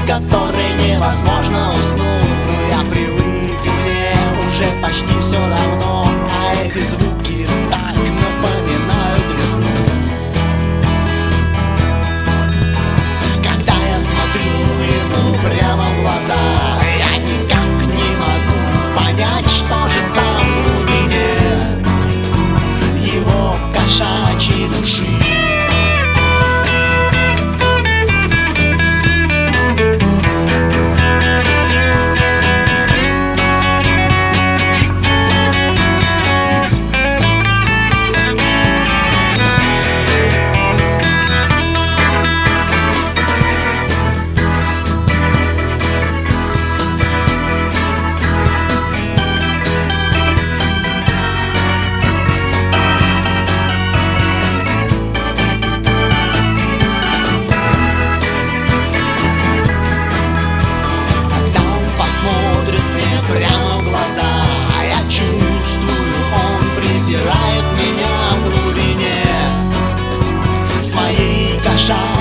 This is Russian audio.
которой невозможно уснуть. Но я привык, и мне уже почти все равно. А эти звуки так напоминают весну. Когда я смотрю ему прямо в глаза, я никак не могу понять, что же там в глубине его кошачьей души. Прямо в глаза, а я чувствую, он презирает меня в глубине своей кошачьей